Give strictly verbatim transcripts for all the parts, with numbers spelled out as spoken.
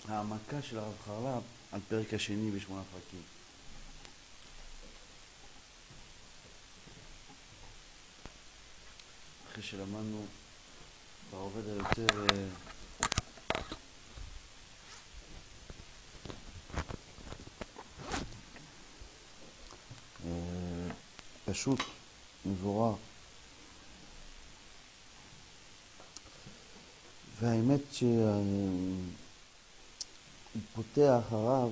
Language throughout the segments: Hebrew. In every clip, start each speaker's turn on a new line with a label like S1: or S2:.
S1: העמקה של הרב חרל"פ על פרק השני בשמונה פרקים. אחרי שלמדנו בעובד היותר אה, פשוט, מבורר. והאמת שהוא פותח הרב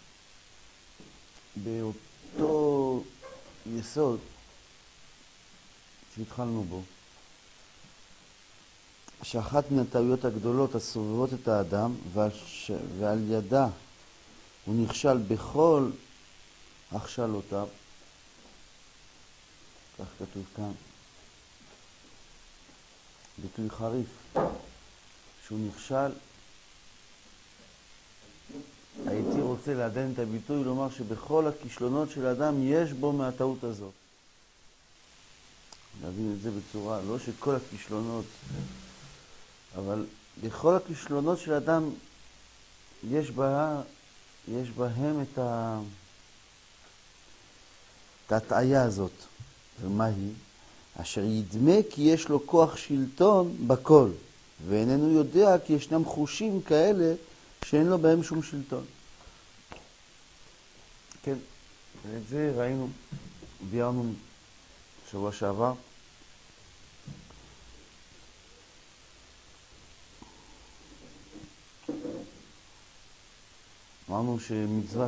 S1: באותו יסוד שהתחלנו בו, שאחת מן הטעויות הגדולות הסובבות את האדם ועל, ש... ועל ידה הוא נכשל בכל הכשלותיו, כך כתוב כאן, ביטוי חריף, שהוא נכשל. הייתי רוצה לעדן את הביטוי, לומר שבכל הכישלונות של האדם יש בו מהטעות הזאת. להבין את זה בצורה, לא שכל הכישלונות, אבל בכל הכישלונות של האדם יש בה, יש בהם את ה... את ההטעיה הזאת. ומה היא? אשר ידמה כי יש לו כוח שלטון בכל, ואיננו יודע כי ישנם חושים כאלה שאין לו בהם שום שלטון. כן, ואת זה ראינו, ביארנו שבוע שעבר. אמרנו שמצוות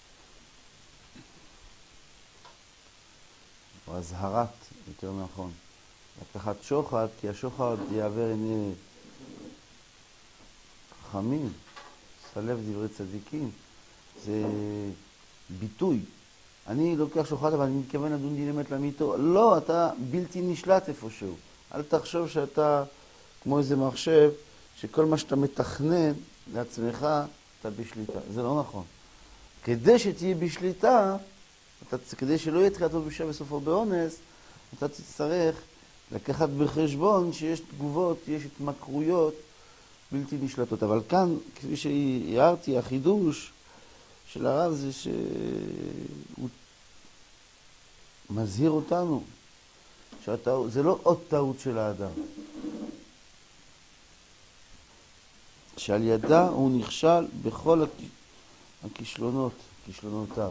S1: או הזהרת, יותר נכון, לקחת שוחד, כי השוחד יעבר עיני חכמים, סלב דברי צדיקים. זה ביטוי. אני לוקח שוחד, אבל אני מתכוון לדון דין אמת לאמיתו. לא, אתה בלתי נשלט איפשהו. אל תחשוב שאתה כמו איזה מחשב, שכל מה שאתה מתכנן לעצמך, אתה בשליטה. זה לא נכון. כדי שתהיה בשליטה, אתה, כדי שלא יהיה תחילתו בושה בסופו באונס, אתה תצטרך לקחת בחשבון שיש תגובות, יש התמכרויות בלתי נשלטות. אבל כאן, כפי שהערתי, החידוש של הרב זה שהוא מזהיר אותנו שהטעות, זה לא עוד טעות של האדם, שעל ידה הוא נכשל בכל הכישלונות, כישלונותיו.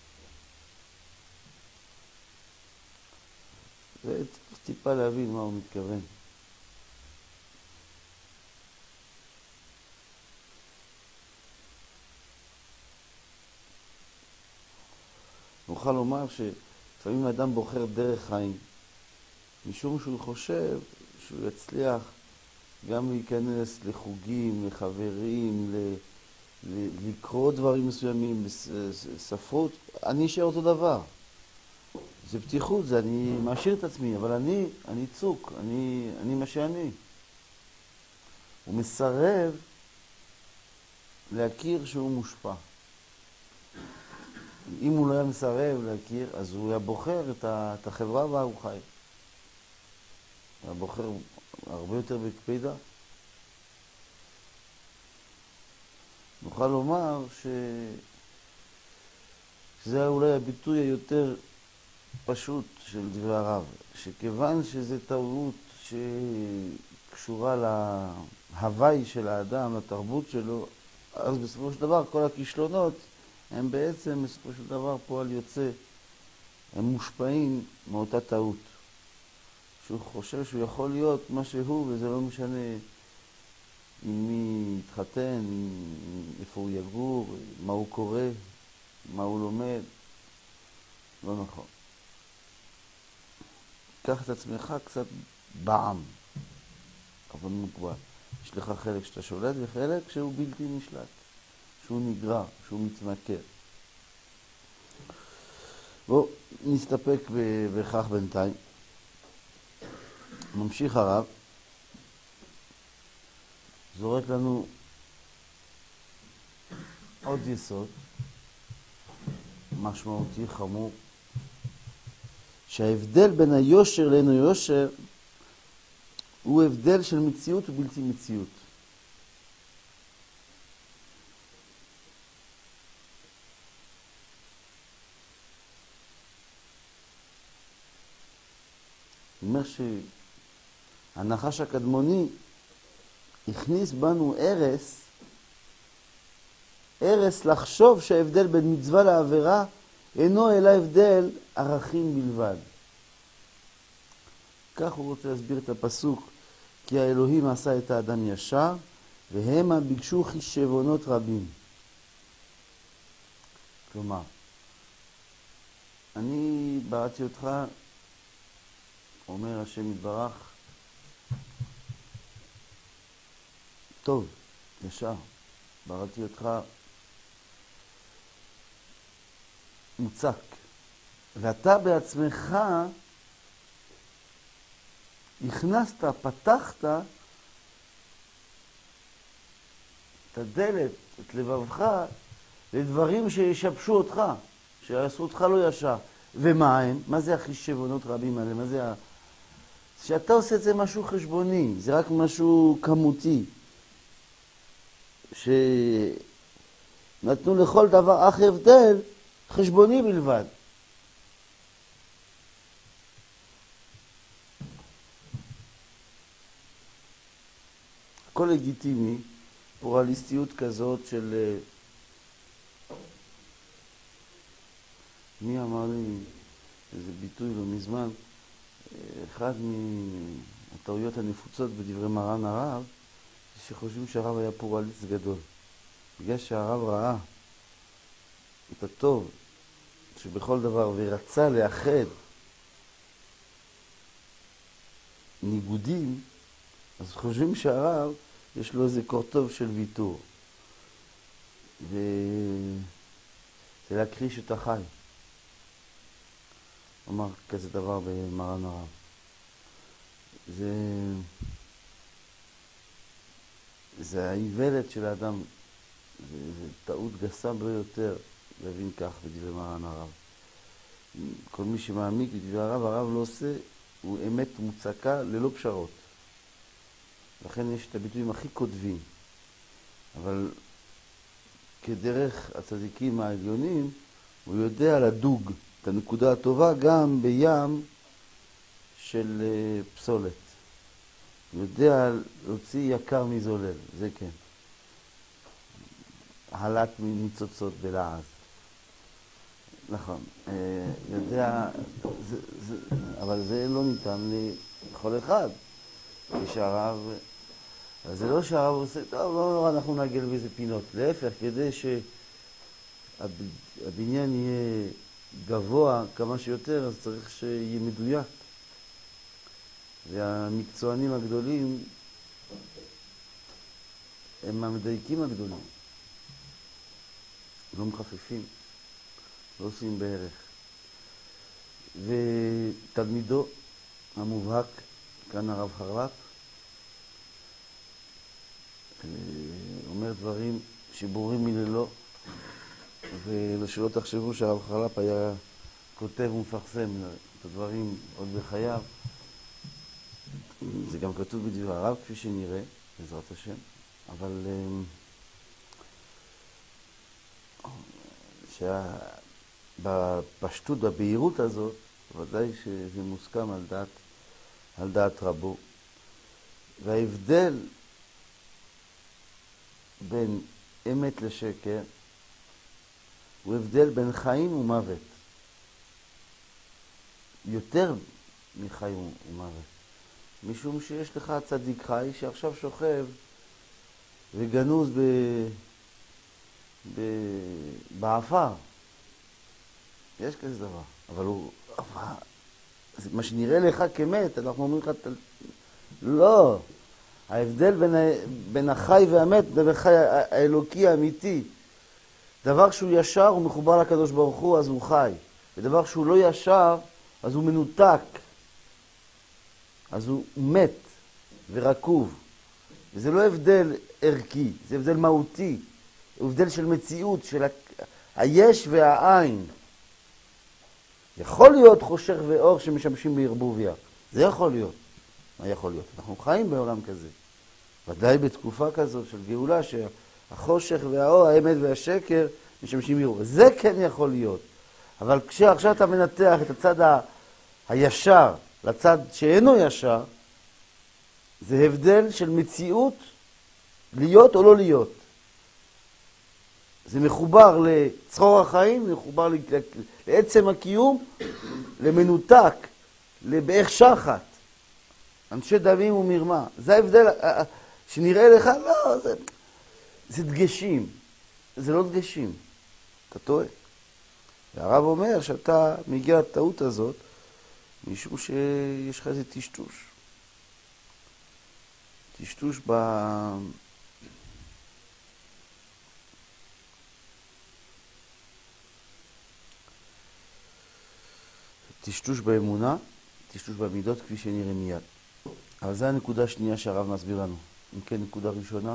S1: וצריך טיפה להבין מה הוא מתכוון. נוכל לומר שלפעמים האדם בוחר דרך חיים, משום שהוא חושב שהוא יצליח גם להיכנס לחוגים, לחברים, ל... לקרוא דברים מסוימים, ספרות. אני אשאר אותו דבר. זה פתיחות, זה אני מאשיר את עצמי, אבל אני, אני צוק, אני, אני מה שאני. הוא מסרב להכיר שהוא מושפע. אם הוא לא היה מסרב להכיר, אז הוא היה בוחר את החברה בה הוא חי. הוא היה בוחר הרבה יותר בקפידה. נוכל לומר ש... שזה אולי הביטוי היותר פשוט של דברי הרב, שכיוון שזה טעות שקשורה להוואי של האדם, לתרבות שלו, אז בסופו של דבר כל הכישלונות הם בעצם בסופו של דבר פועל יוצא, הם מושפעים מאותה טעות. שהוא חושב שהוא יכול להיות מה שהוא, וזה לא משנה עם מי יתחתן, איפה הוא יגור, מה הוא קורא, מה הוא לומד. לא נכון. קח את עצמך קצת בעם, אבל מוגבל. יש לך חלק שאתה שולט וחלק שהוא בלתי נשלט, שהוא נגרר, שהוא מתמכר. בואו נסתפק בכך בינתיים. ממשיך הרב, זורק לנו עוד יסוד משמעותי, חמור, שההבדל בין היושר לאינו יושר הוא הבדל של מציאות ובלתי מציאות. אומר שהנחש הקדמוני הכניס בנו ערס, ערס לחשוב שההבדל בין מצווה לעבירה אינו אלא הבדל ערכים בלבד. כך הוא רוצה להסביר את הפסוק, כי האלוהים עשה את האדם ישר, והמה ביקשו חישבונות רבים. כלומר, אני בראתי אותך, אומר השם יתברך, טוב, ישר, בראתי אותך מוצק, ואתה בעצמך הכנסת, פתחת את הדלת, את לבבך, לדברים שישבשו אותך, שיעשו אותך לא ישר. ומה הם? מה זה החישבונות רבים האלה? מה זה ה... שאתה עושה את זה משהו חשבוני, זה רק משהו כמותי. שנתנו לכל דבר אך הבדל חשבוני בלבד. הכל לגיטימי, פורליסטיות כזאת של... מי אמר לי, איזה ביטוי לא מזמן, אחד מהטעויות הנפוצות בדברי מרן הרב, זה שחושבים שהרב היה פורליסט גדול. בגלל שהרב ראה את הטוב שבכל דבר ורצה לאחד ניגודים, אז חושבים שהרב יש לו איזה קורטוב של ויתור. וזה להכחיש את החי. אמר כזה דבר במרן הרב. זה, זה האיוולת של האדם. זה, זה טעות גסה ביותר להבין כך בדברי מרן הרב. כל מי שמעמיק בדברי הרב, הרב לא עושה, הוא אמת מוצקה ללא פשרות. לכן יש את הביטויים הכי כותבים. אבל כדרך הצדיקים העליונים, הוא יודע לדוג את הנקודה הטובה גם בים של פסולת. הוא יודע להוציא יקר מזולל, זה כן. הלט מניצוצות בלעז. נכון. יודע, זה, זה, אבל זה לא ניתן לכל אחד. יש הרב, אז זה לא שהרב עושה, טוב, לא נורא, אנחנו נעגל באיזה פינות. להפך, כדי שהבניין יהיה גבוה כמה שיותר, אז צריך שיהיה מדויק. והמקצוענים הגדולים הם המדייקים הגדולים. לא מחפפים, לא עושים בערך. ותלמידו המובהק, כאן הרב חרל"פ, אומר דברים שברורים מללא, ולשלא תחשבו שהרב חרל"פ היה כותב ומפרסם את הדברים עוד בחייו. זה גם כתוב בדברי הרב, כפי שנראה, בעזרת השם, אבל שבפשטות, בבהירות הזאת, ודאי שזה מוסכם על דעת, על דעת רבו. וההבדל בין אמת לשקר הוא הבדל בין חיים ומוות. יותר מחיים ומוות. משום שיש לך צדיק חי שעכשיו שוכב וגנוז ב... ב... בעפר. יש כזה דבר. אבל הוא... מה שנראה לך כמת, אנחנו אומרים לך... לא. ההבדל בין, ה... בין החי והמת, בין החי האלוקי האמיתי. דבר שהוא ישר הוא מחובר לקדוש ברוך הוא, אז הוא חי. ודבר שהוא לא ישר, אז הוא מנותק. אז הוא מת ורקוב. וזה לא הבדל ערכי, זה הבדל מהותי. הבדל של מציאות, של ה... היש והעין. יכול להיות חושך ואור שמשמשים בערבוביה. זה יכול להיות. מה יכול להיות? אנחנו חיים בעולם כזה. ודאי בתקופה כזאת של גאולה, שהחושך והאור, האמת והשקר, משמשים בערבוביה. זה כן יכול להיות. אבל כשעכשיו אתה מנתח את הצד ה... הישר, לצד שאינו ישר, זה הבדל של מציאות להיות או לא להיות. זה מחובר לצרור החיים, זה מחובר לעצם הקיום, למנותק, לבערך שחת. אנשי דמים ומרמה. זה ההבדל שנראה לך, לא, זה, זה דגשים. זה לא דגשים. אתה טועה. והרב אומר שאתה מגיע לטעות הזאת, משום שיש לך איזה טשטוש. טשטוש ב... טשטוש באמונה, טשטוש במידות, כפי שנראה מיד. אבל זו הנקודה השנייה שהרב מסביר לנו. אם כן, נקודה ראשונה,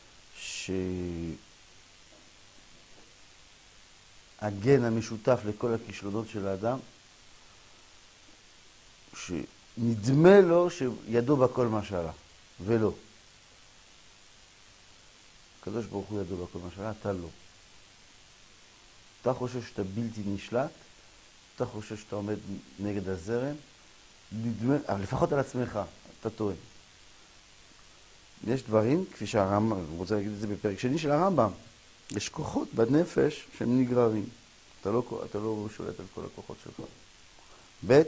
S1: שהגן המשותף לכל הכישלונות של האדם, שנדמה לו שידו בכל מה שעלה, ולא. הקדוש ברוך הוא ידו בכל מה שעלה, אתה לא. אתה חושב שאתה בלתי נשלט, אתה חושב שאתה עומד נגד הזרם, נדמה, אבל לפחות על עצמך, אתה טועה. יש דברים, כפי שהרמב"ם, הוא רוצה להגיד את זה בפרק שני של הרמב"ם, יש כוחות בנפש שהם נגררים. אתה לא, אתה לא שולט על כל הכוחות שלך. ב'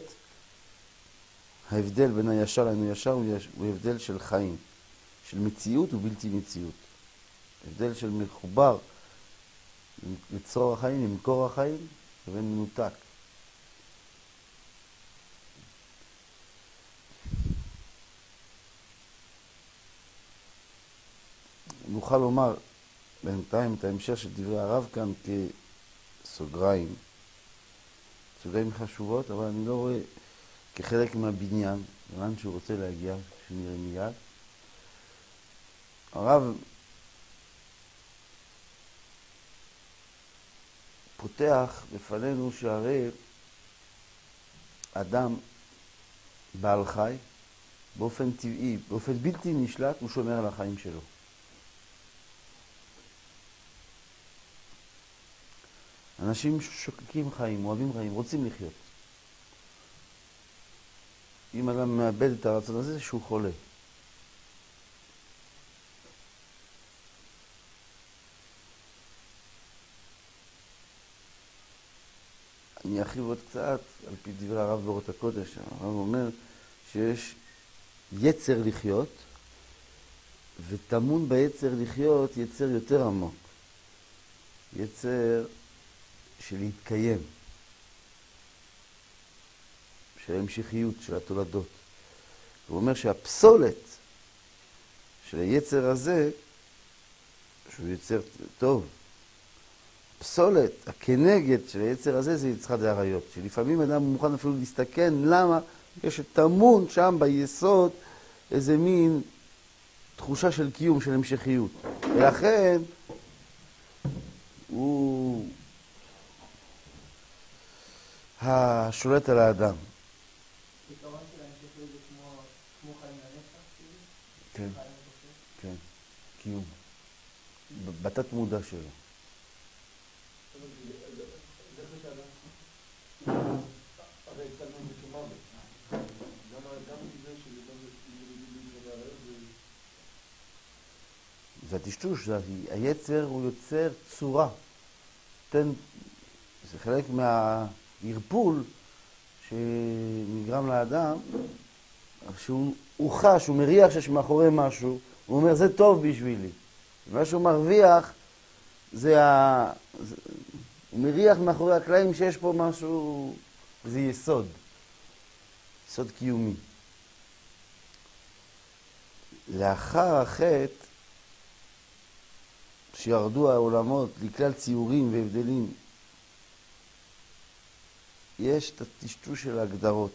S1: ההבדל בין הישר לאינו ישר הוא, הוא הבדל של חיים, של מציאות ובלתי מציאות. הבדל של מחובר לצרור החיים, למקור החיים, לבין מנותק. נוכל לומר בינתיים את ההמשך של דברי הרב כאן כסוגריים. סוגריים חשובות, אבל אני לא רואה כחלק מהבניין, לאן שהוא רוצה להגיע, שנראה מיד. הרב פותח בפנינו שהרי אדם בעל חי, באופן טבעי, באופן בלתי נשלט, הוא שומר על החיים שלו. אנשים שוקקים חיים, אוהבים חיים, רוצים לחיות. אם אדם מאבד את הרצון הזה, זה שהוא חולה. אני ארחיב עוד קצת, על פי דברי הרב באורות הקודש. הרב אומר שיש יצר לחיות, וטמון ביצר לחיות יצר יותר עמוק. יצר של להתקיים, של המשכיות, של התולדות. הוא אומר שהפסולת של היצר הזה, שהוא יצר טוב, הפסולת, הכנגד של היצר הזה זה יצחק דאריות, שלפעמים אדם מוכן אפילו להסתכן, למה? יש טמון שם ביסוד איזה מין תחושה של קיום, של המשכיות. ולכן הוא השולט על האדם.
S2: פתרון של ההמשכיות זה כמו חיים לנצח?
S1: כן, כן, קיום. בתת מודע שלו.
S3: הרי הצלנו את זה כמוות. גם מזה שזה גם להתגבר,
S1: זה הטשטוש, היצר הוא יוצר צורה. תן, זה חלק מהערפול שנגרם לאדם, שהוא חש, הוא מריח שיש מאחורי משהו, הוא אומר, זה טוב בשבילי. מה שהוא מרוויח, זה ה... הוא מריח מאחורי הקלעים שיש פה משהו, זה יסוד. יסוד קיומי. לאחר החטא, שירדו העולמות לכלל ציורים והבדלים, יש את הטשטוש של ההגדרות.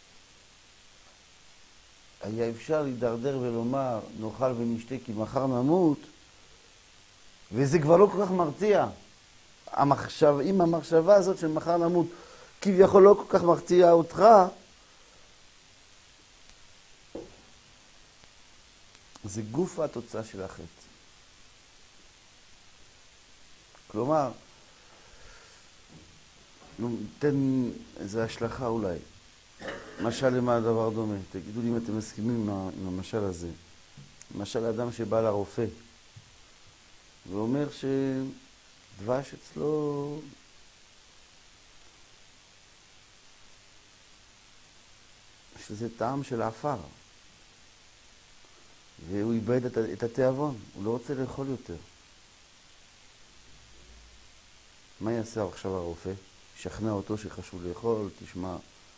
S1: היה אפשר להידרדר ולומר, נאכל ונשתה כי מחר נמות, וזה כבר לא כל כך מרתיע. המחשב, אם המחשבה הזאת של מחר נמות כביכול לא כל כך מרתיע אותך, זה גוף התוצאה של החטא. כלומר, תן איזו השלכה אולי. משל למה הדבר דומה? תגידו לי אם אתם מסכימים עם, ה, עם המשל הזה. משל האדם שבא לרופא ואומר שדבש אצלו יש לזה טעם של עפר והוא איבד את, את התיאבון, הוא לא רוצה לאכול יותר. מה יעשה עכשיו הרופא? ישכנע אותו שחשוב לאכול, תשמע,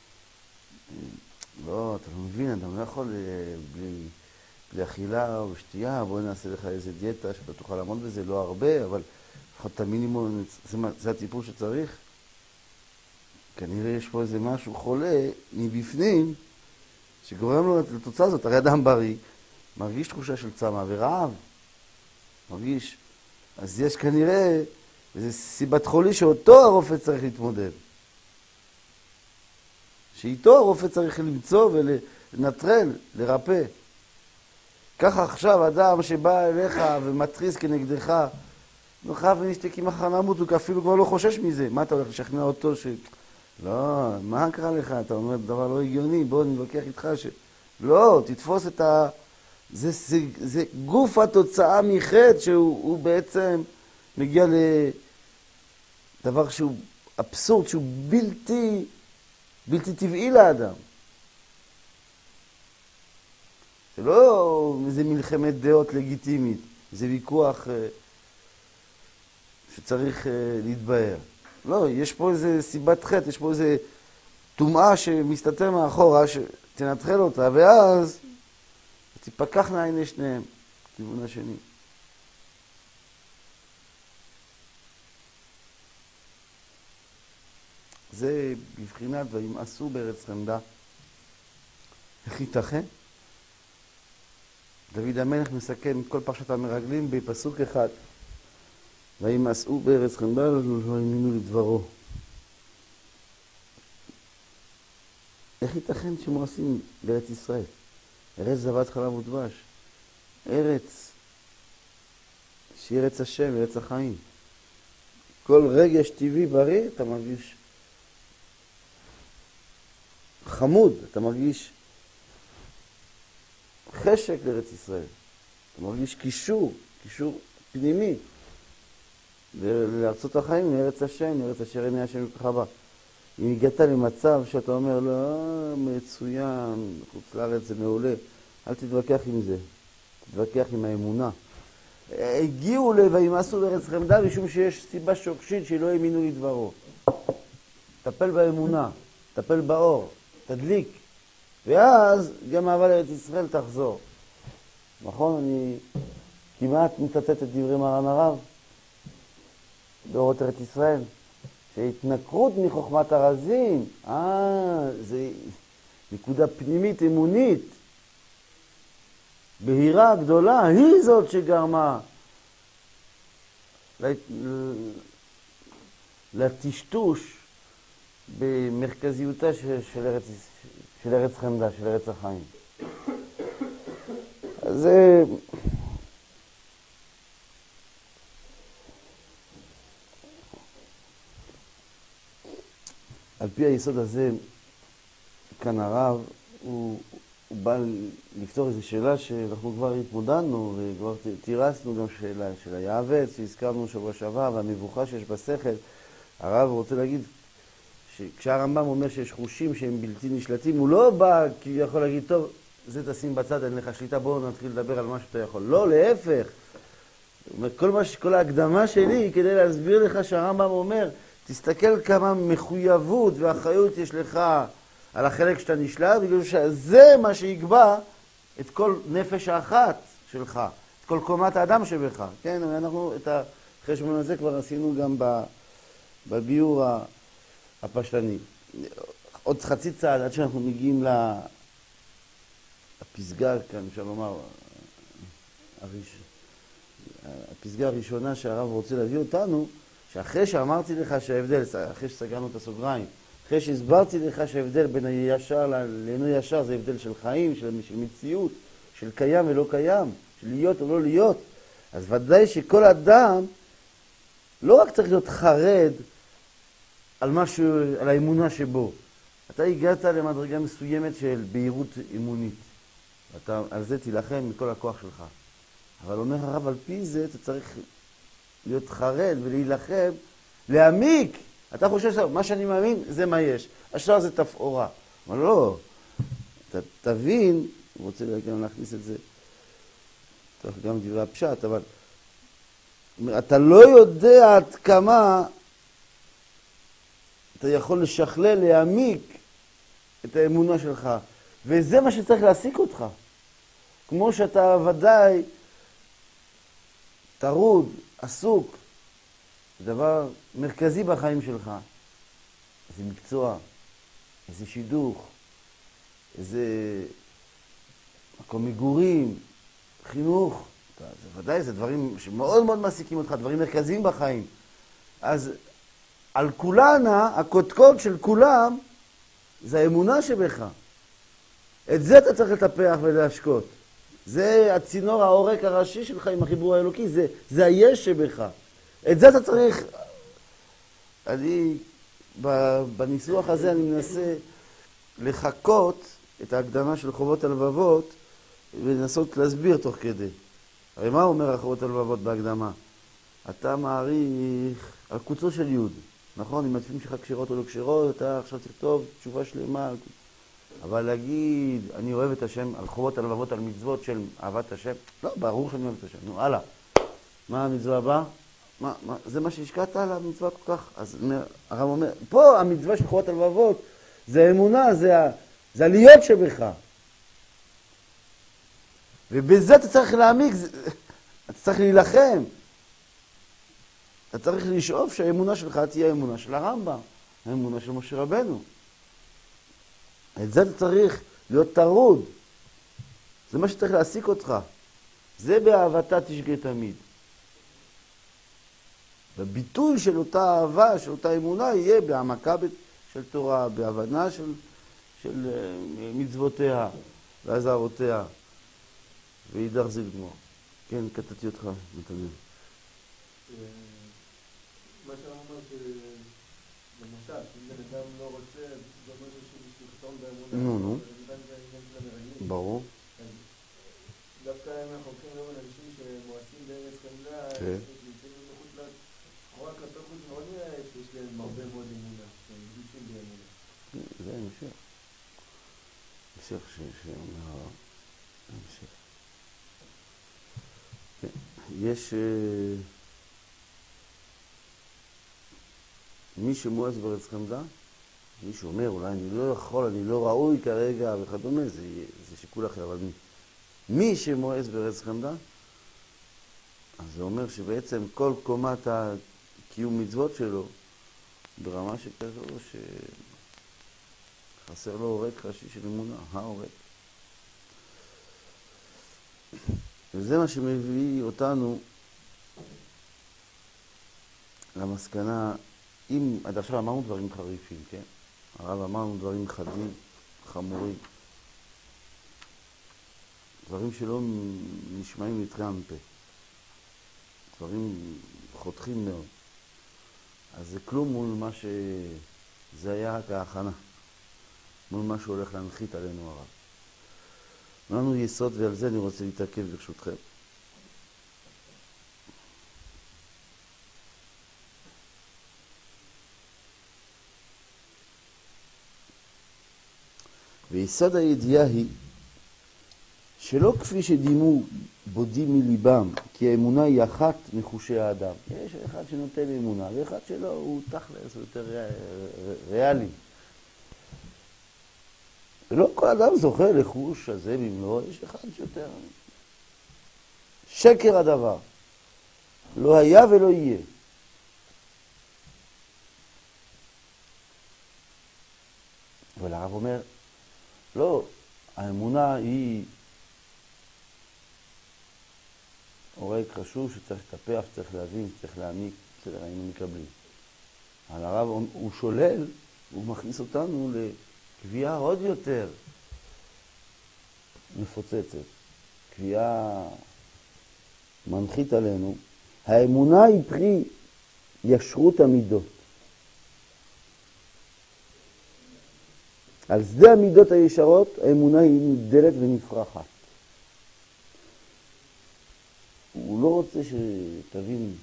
S1: לא, אתה לא מבין, אדם לא יכול בלי, בלי אכילה או שתייה, בואי נעשה לך איזה דיאטה שאתה תוכל לעמוד בזה, לא הרבה, אבל לפחות את המינימום, זה, זה הטיפול שצריך. כנראה יש פה איזה משהו חולה מבפנים שגורם לו לתוצאה הזאת. הרי אדם בריא מרגיש תחושה של צמא ורעב, מרגיש, אז יש כנראה איזה סיבת חולי שאותו הרופא צריך להתמודד, שאיתו הרופא צריך למצוא ולנטרל, לרפא. ככה עכשיו אדם שבא אליך ומתריס כנגדך, לא חייב ונשתק עם מחר נמות, הוא אפילו כבר לא חושש מזה. מה אתה הולך לשכנע אותו ש... לא, מה קרה לך? אתה אומר דבר לא הגיוני, בוא נתווכח איתך ש... לא, תתפוס את ה... זה, זה, זה גוף התוצאה מחטא שהוא בעצם מגיע לדבר שהוא אבסורד, שהוא בלתי, בלתי טבעי לאדם. זה לא איזה מלחמת דעות לגיטימית, זה ויכוח שצריך להתבהר. לא, יש פה איזה סיבת חטא, יש פה איזה טומאה שמסתתר מאחורה, שתנתחל אותה, ואז תפקחנה עיני שניהם, כיוון השני. זה בבחינת וימאסו בארץ חמדה. איך ייתכן? דוד המלך מסכם את כל פרשת המרגלים בפסוק אחד. וימאסו בארץ חמדה לא האמינו לדברו. איך ייתכן שמואסים בארץ ישראל? ארץ זבת חלב ודבש. ארץ שהיא ארץ השם, ארץ החיים. כל רגש טבעי בריא אתה מרגיש חמוד, אתה מרגיש חשק לארץ ישראל. אתה מרגיש קישור, קישור פנימי לארצות החיים, לארץ השם, לארץ אשר עיני השם ייקח בה. אם הגעת למצב שאתה אומר, לא, מצוין, חוץ לארץ זה מעולה, אל תתווכח עם זה, תתווכח עם האמונה. הגיעו ל"וימאסו בארץ חמדה" משום שיש סיבה שורשית שלא האמינו לדברו. טפל באמונה, טפל באור, תדליק, ואז גם אהבה לארץ ישראל תחזור. נכון? אני כמעט מצטט את דברי מרן הרב באורות ארץ ישראל. שהתנכרות מחוכמת הרזים, אה, זה נקודה פנימית אמונית, בהירה גדולה, היא זאת שגרמה לטשטוש במרכזיותה של, של, ארץ, של ארץ חמדה, של ארץ החיים. אז זה... על פי היסוד הזה, כאן הרב, הוא, הוא בא לפתור איזו שאלה שאנחנו כבר התמודדנו, וכבר תירסנו גם שאלה של היעבץ, שהזכרנו שבוע שעבר, והמבוכה שיש בשכל. הרב רוצה להגיד שכשהרמב"ם אומר שיש חושים שהם בלתי נשלטים, הוא לא בא כי הוא יכול להגיד, טוב, זה תשים בצד, אין לך שליטה, בואו נתחיל לדבר על מה שאתה יכול. לא, להפך. כל, מה, כל ההקדמה שלי היא כדי להסביר לך שהרמב"ם אומר, תסתכל כמה מחויבות ואחריות יש לך על החלק שאתה נשלט, בגלל שזה מה שיגבה את כל נפש האחת שלך, את כל קומת האדם שבך. כן, אנחנו את החשבון הזה כבר עשינו גם בביור הפשטני. עוד חצי צעד עד שאנחנו מגיעים לפסגה, כאן אפשר לומר, הראש... הפסגה הראשונה שהרב רוצה להביא אותנו, שאחרי שאמרתי לך שההבדל, אחרי שסגרנו את הסוגריים, אחרי שהסברתי לך שההבדל בין הישר לאינו ישר זה הבדל של חיים, של, של מציאות, של קיים ולא קיים, של להיות או לא להיות, אז ודאי שכל אדם לא רק צריך להיות חרד על משהו, על האמונה שבו, אתה הגעת למדרגה מסוימת של בהירות אמונית. אתה על זה תילחם מכל הכוח שלך. אבל אומר הרב, על פי זה אתה צריך להיות חרד ולהילחם, להעמיק. אתה חושב שמה שאני מאמין זה מה יש. השאר זה תפאורה. אבל לא, אתה תבין, הוא רוצה גם להכניס את זה, גם דברי הפשט, אבל אתה לא יודע עד כמה אתה יכול לשכלל, להעמיק את האמונה שלך. וזה מה שצריך להעסיק אותך. כמו שאתה ודאי טרוד, עסוק, זה דבר מרכזי בחיים שלך. איזה מקצוע, איזה שידוך, איזה מקום מגורים, חינוך. זה ודאי, זה דברים שמאוד מאוד מעסיקים אותך, דברים מרכזיים בחיים. אז על כולנה, הקודקוד של כולם, זה האמונה שבך. את זה אתה צריך לטפח ולהשקות. זה הצינור העורק הראשי שלך עם החיבור האלוקי, זה, זה היש שבך. את זה אתה צריך... אני, בניסוח הזה אני מנסה לחכות את ההקדמה של חובות הלבבות ולנסות להסביר תוך כדי. הרי מה אומר חובות הלבבות בהקדמה? אתה מעריך על קוצו של יוד, נכון? אם התפילים שלך קשירות או לא קשירות, אתה עכשיו תכתוב תשובה שלמה. אבל להגיד, אני אוהב את השם על חובות הלבבות, על מצוות של אהבת השם, לא, ברור שאני אוהב את השם. נו, הלאה. מה המצווה הבאה? מה, מה, זה מה שהשקעת על המצווה כל כך? אז הרב אומר, פה המצווה של חובות הלבבות, זה אמונה, זה, זה הלהיות שבך. ובזה אתה צריך להעמיק, זה, אתה צריך להילחם. אתה צריך לשאוף שהאמונה שלך תהיה האמונה של הרמב"ם, האמונה של משה רבנו. את זה אתה צריך להיות טרוד. זה מה שצריך להעסיק אותך. זה באהבתה תשגה תמיד. בביטוי של אותה אהבה, של אותה אמונה, יהיה בהעמקה של תורה, בהבנה של, של מצוותיה ואזהרותיה. ואידך זיל גמור. כן, קטעתי אותך, מתנדב.
S3: מה שאני אומר שלמשל, אם בן אדם לא רוצה, זה אומר שהוא לכתוב באמונה.
S1: נו, נו. ברור.
S3: דווקא אם אנחנו הולכים היום על אנשים שמועסים בארץ חמדה, נמצאים בחוץ לארץ, אחורה כלפי חוץ מאוד נראה שיש להם הרבה מאוד אמונה, שהם גדושים באמונה.
S1: זה המשך. המשך שאומר, המשך. יש מי שמועס בארץ חמדה, מי שאומר, אולי אני לא יכול, אני לא ראוי כרגע וכדומה, זה, זה שיקול אחר, אבל מי, מי שמועס בארץ חמדה, אז זה אומר שבעצם כל קומת הקיום מצוות שלו, ברמה שכזו שחסר לו עורק ראשי של אמונה, העורק. וזה מה שמביא אותנו למסקנה, אם עד עכשיו אמרנו דברים חריפים, כן? הרב אמרנו דברים חדים, חמורים, דברים שלא נשמעים לתחייה מפה, דברים חותכים מאוד. אז זה כלום מול מה שזה היה רק ההכנה, מול מה שהולך להנחית עלינו הרב. לנו יסוד, ועל זה אני רוצה להתעכב ברשותכם. ויסוד הידיעה היא שלא כפי שדימו בודים מליבם, כי האמונה היא אחת מחושי האדם. יש אחד שנוטה לאמונה, ואחד שלא, הוא תכלס, הוא יותר ריאלי. ולא כל אדם זוכה לחוש הזה במלואו, יש אחד שיותר. שקר הדבר. לא היה ולא יהיה. אבל הרב אומר, לא, האמונה היא עורק חשוב שצריך לטפח, שצריך להבין, שצריך להעמיק, בסדר, היינו מקבלים. אבל הרב הוא שולל, הוא מכניס אותנו לקביעה עוד יותר מפוצצת. קביעה מנחית עלינו. האמונה היא פרי ישרות המידות. על שדה המידות הישרות, האמונה היא נבדלת ונפרחת. הוא לא רוצה שתבין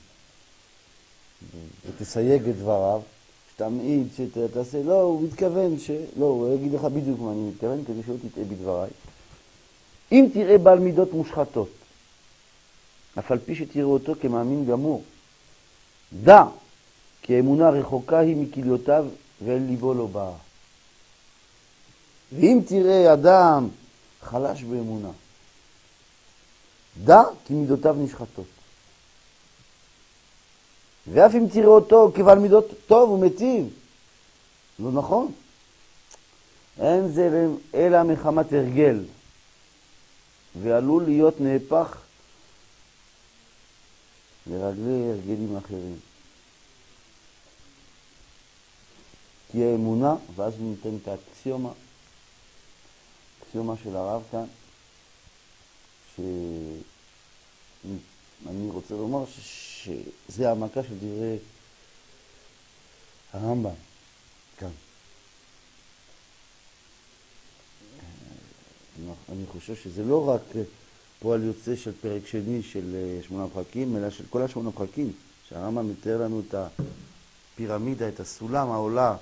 S1: ותסייג את דבריו, שתמעיד, שתעשה, לא, הוא מתכוון ש... לא, הוא יגיד לך בדיוק מה אני מתכוון, כדי שלא תטעה בדבריי. אם תראה בעל מידות מושחתות, אף על פי שתראה אותו כמאמין גמור, דע, כי האמונה רחוקה היא מכליותיו ואל ליבו לא באה. ואם תראה אדם חלש באמונה, דע, כי מידותיו נשחטות. ואף אם תראה אותו כבעל מידות טוב ומטיב, לא נכון. אין זה אלא מחמת הרגל, ועלול להיות נהפך לרגלי הרגלים אחרים. כי האמונה, ואז ניתן את האקסיומה, האקסיומה של הרב כאן, שאני רוצה לומר ש... שזה העמקה של דברי הרמב"ם כאן. אני חושב שזה לא רק פועל יוצא של פרק שני של שמונה פרקים, אלא של כל השמונה פרקים, שהרמב"ם מתאר לנו את הפירמידה, את הסולם העולה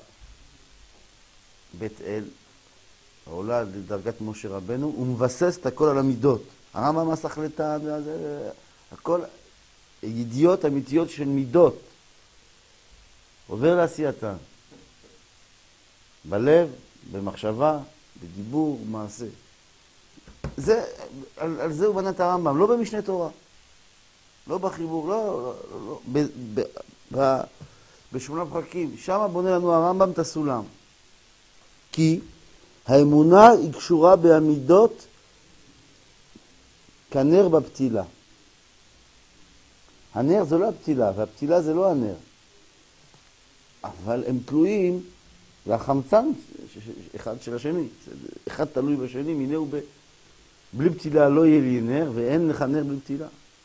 S1: בית אל, העולה לדרגת משה רבנו, הוא מבסס את הכל על המידות. הרמב"ם מסחלטה, הכל ידיעות אמיתיות של מידות, עובר לעשייתן, בלב, במחשבה, בדיבור, מעשה. זה, על, על זה הוא בנה את הרמב"ם, לא במשנה תורה, לא בחיבור, לא, לא, לא ב, ב, ב, בשמונה פרקים, שם בונה לנו הרמב"ם את הסולם. כי האמונה היא קשורה בעמידות כנר בפתילה. הנר זה לא הפתילה, והפתילה זה לא הנר. אבל הם תלויים, והחמצן אחד של השני, אחד תלוי בשני, מיני וב... בלי פתילה לא יהיה לי נר, ואין לך נר בלי פתילה.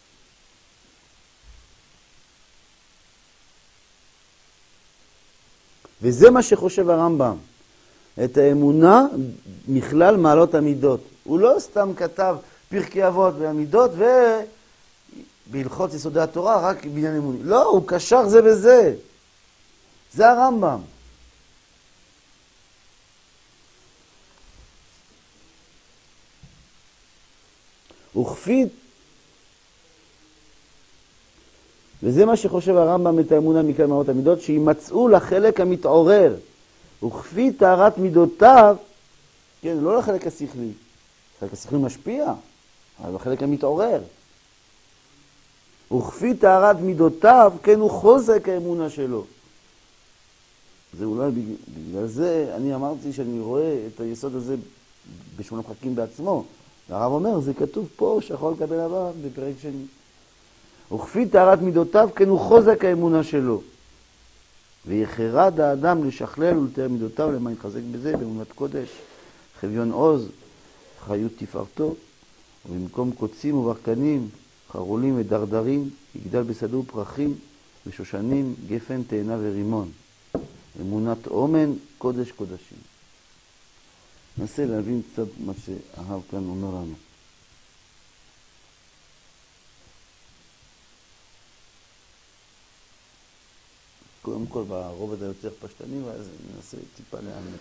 S1: וזה מה שחושב הרמב"ם. את האמונה מכלל מעלות המידות. הוא לא סתם כתב פרקי אבות והמידות ובהלכות יסודי התורה רק בעניין אמוני. לא, הוא קשר זה בזה. זה הרמב"ם. וכפית, וזה מה שחושב הרמב"ם את האמונה מכלל מעלות המידות, שימצאו לחלק המתעורר. וכפי טהרת מידותיו, כן, לא לחלק השכלי, החלק השכלי משפיע, אבל החלק המתעורר. וכפי טהרת מידותיו, כן, הוא חוזק האמונה שלו. זה אולי בגלל, בגלל זה אני אמרתי שאני רואה את היסוד הזה בשמונה פרקים בעצמו. הרב אומר, זה כתוב פה, שיכול לקבל לבן בפרק שני. וכפי טהרת מידותיו, כן, הוא חוזק האמונה שלו. ויחרד האדם לשכלל ולתאר מידותיו למה יתחזק בזה, באמונת קודש, חביון עוז, חיות תפארתו, ובמקום קוצים וברקנים, חרולים ודרדרים, יגדל בשדו פרחים ושושנים, גפן, תאנה ורימון. אמונת אומן, קודש קודשים. ננסה להבין קצת מה שהרב כאן אומר לנו. קודם כל ברובד היותר פשטני, ואז ננסה טיפה להעמיק.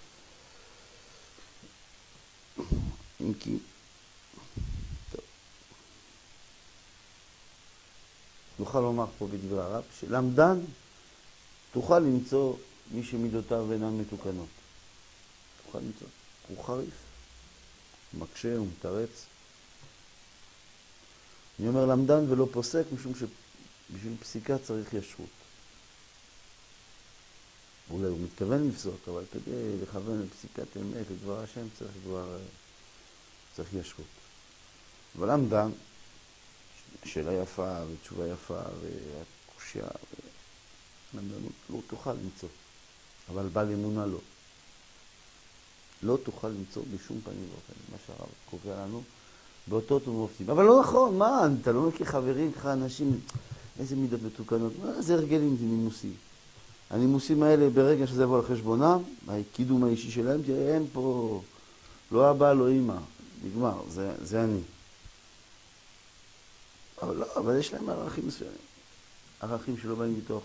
S1: אם כי... טוב. נוכל לומר פה בדברי הרב, שלמדן תוכל למצוא מי שמידותיו אינן מתוקנות. תוכל למצוא. הוא חריף, מקשה ומתרץ. אני אומר למדן ולא פוסק, משום שבשביל פסיקה צריך ישרות. אולי הוא מתכוון לפסוק, אבל כדי לכוון לפסיקת אמת, לדבר השם, צריך כבר, צריך ישרות. אבל למדן, שאלה יפה ותשובה יפה והקושיה, למדנות לא תוכל למצוא, אבל בעל אמונה לא. לא תוכל למצוא בשום פנים ואופן, מה שהרב קובע לנו, באותות ומופתים. אבל לא נכון, מה? אתה לא מכיר חברים, ככה אנשים, איזה מידות מתוקנות, מה זה הרגלים, זה נימוסי. הנימוסים האלה, ברגע שזה יבוא על חשבונם, הקידום האישי שלהם, תראה, הם פה, לא אבא, לא אמא, נגמר, זה, זה אני. אבל לא, אבל יש להם ערכים מסוימים, ערכים שלא באים מתוך.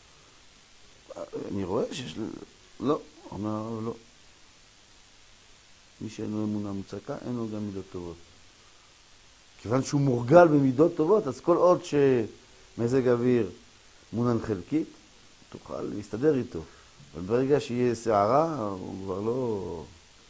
S1: אני רואה שיש, לא, אומר לא. מי שאין לו אמונה מוצקה, אין לו גם מידות טובות. כיוון שהוא מורגל במידות טובות, אז כל עוד שמזג אוויר מונן חלקית, תוכל להסתדר איתו. אבל ברגע שיהיה שערה, הוא כבר לא...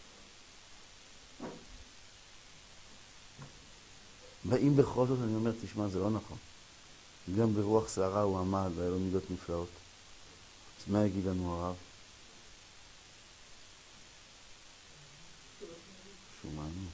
S1: באים בכל זאת, אני אומר, תשמע, זה לא נכון. גם ברוח שערה הוא עמד, והיה לו מידות נפלאות. אז מה יגיד לנו הרב? שהוא מאמין.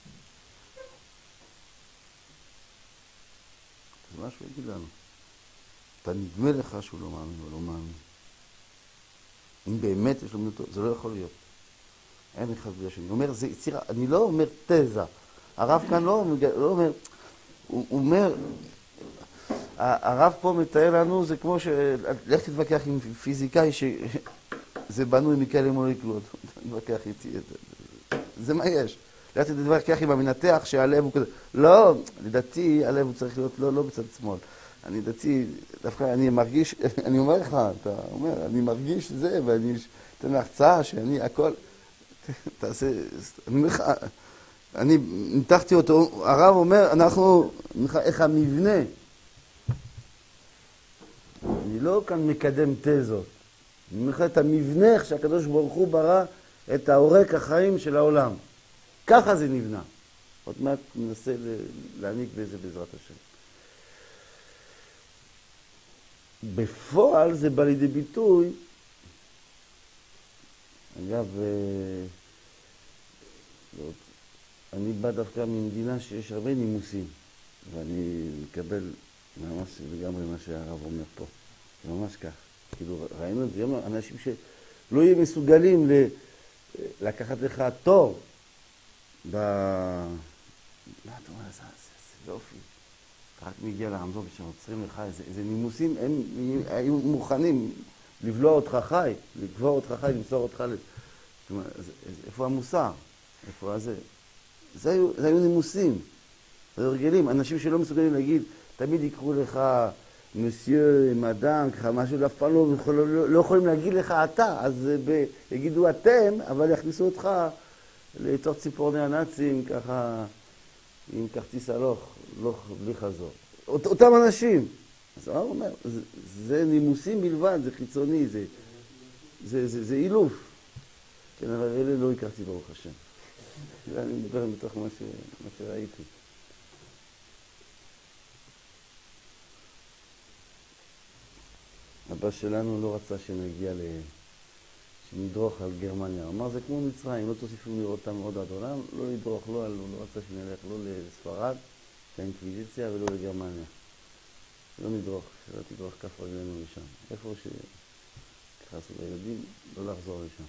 S1: אז מה שהוא יגיד לנו? אתה נדמה לך שהוא לא מאמין או לא מאמין. אם באמת יש לו מידות, זה לא יכול להיות. אין אחד בלי השני. אומר, זה יצירה, אני לא אומר תזה. הרב כאן לא, לא אומר, הוא, הוא אומר, הרב פה מתאר לנו, זה כמו ש... לך תתווכח עם פיזיקאי שזה בנוי מכאלה מולקולות. תתווכח איתי. זה מה יש. לך תתווכח עם המנתח שהלב הוא כזה. לא, לדעתי הלב הוא צריך להיות לא, לא בצד שמאל. אני דעתי, דווקא אני מרגיש, אני אומר לך, אתה אומר, אני מרגיש זה, ואני אתן לך צעה שאני הכל, תעשה, אני אומר לך, אני ניתחתי אותו, הרב אומר, אנחנו, איך המבנה, אני לא כאן מקדם תזות, אני אומר לך את המבנה, איך שהקדוש ברוך הוא ברא את העורק החיים של העולם. ככה זה נבנה. עוד מעט ננסה להעניק בזה בעזרת השם. בפועל זה בא לידי ביטוי, אגב, אני בא דווקא ממדינה שיש הרבה נימוסים, ואני מקבל ממש לגמרי מה שהרב אומר פה, ממש כך. כאילו ראינו את זה, אנשים שלא יהיו מסוגלים לקחת לך תור ב... מה אתה אומר, זה יופי. רק מגיע לרמזור ושעוצרים לך איזה, איזה נימוסים, הם היו מוכנים לבלוע אותך חי, לקבור אותך חי, למסור אותך ל... זאת אומרת, איפה המוסר? איפה הזה? זה היו, זה היו נימוסים, זה הרגלים. אנשים שלא מסוגלים להגיד, תמיד יקראו לך מסייר, מדאם, ככה משהו, אף פעם לא, לא, לא יכולים להגיד לך אתה, אז ב, יגידו אתם, אבל יכניסו אותך לתוך ציפורני הנאצים, ככה, עם כרטיס הלוך, לא בלי חזור. אות, אותם אנשים. אז הרב אומר, זה, זה נימוסים בלבד, זה חיצוני, זה, זה, זה, זה אילוף. כן, אבל אלה לא הכרתי ברוך השם. אני מדבר מתוך מה, ש, מה שראיתי. אבא שלנו לא רצה שנגיע ל... שנדרוך על גרמניה. אמר, זה כמו מצרים, לא תוסיפו לראות אותם עוד עד עולם, לא לדרוך, לא, לא, לא רצה שנלך לא לספרד, לאינקוויזיציה ולא לגרמניה. לא נדרוך, שלא תדרוך כף רגלינו לשם. איפה שכעסו לילדים, לא לחזור לשם.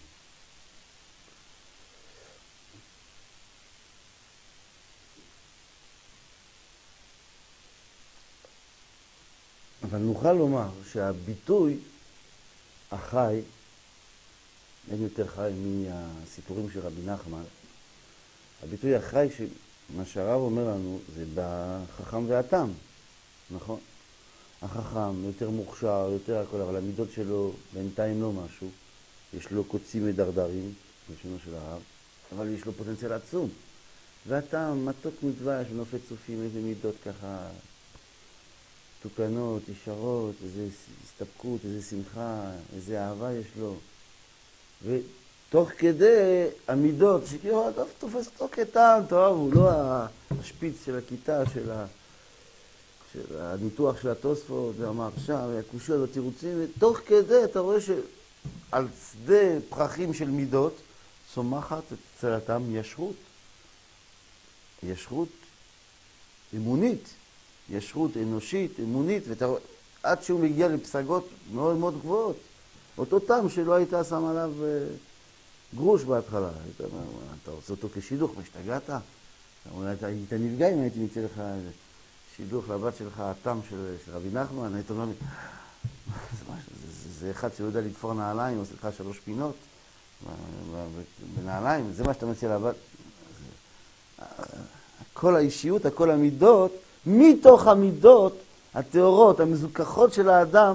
S1: אבל נוכל לומר שהביטוי החי, אין יותר חי מהסיפורים של רבי נחמן, הביטוי החי, מה שהרב אומר לנו, זה בחכם והתם, נכון? החכם יותר מוכשר, יותר הכל, אבל המידות שלו בינתיים לא משהו, יש לו קוצים מדרדרים, בלשונו של הרב, אבל יש לו פוטנציאל עצום. והתם, מתוק מדבש, נופת צופים, איזה מידות ככה, תוקנות, ישרות, איזה הסתפקות, איזה שמחה, איזה אהבה יש לו. ותוך כדי המידות, שכאילו, טוב, תופס אותו כטעם, טוב, הוא לא השפיץ של הכיתה, של, ה... של הניתוח של התוספות, והמהרש"ם, והקושיות והתירוצים, ותוך כדי אתה רואה שעל שדה פרחים של מידות, צומחת אצל התם ישרות. ישרות אמונית. ישרות אנושית, אמונית, ועד שהוא מגיע לפסגות מאוד מאוד גבוהות. אותו טעם שלא הייתה שם עליו גרוש בהתחלה. היית אומר, אתה רוצה אותו כשידוך, מה השתגעת? אולי אתה היית נפגע אם הייתי מצא לך שידוך לבת שלך, הטעם של, של רבי נחמן, היית אומר לי, זה, זה אחד שיודע לתפור נעליים, עושה לך שלוש פינות בנעליים, זה מה שאתה מציע לעבוד. כל האישיות, כל המידות, מתוך המידות התיאורות, המזוכחות של האדם,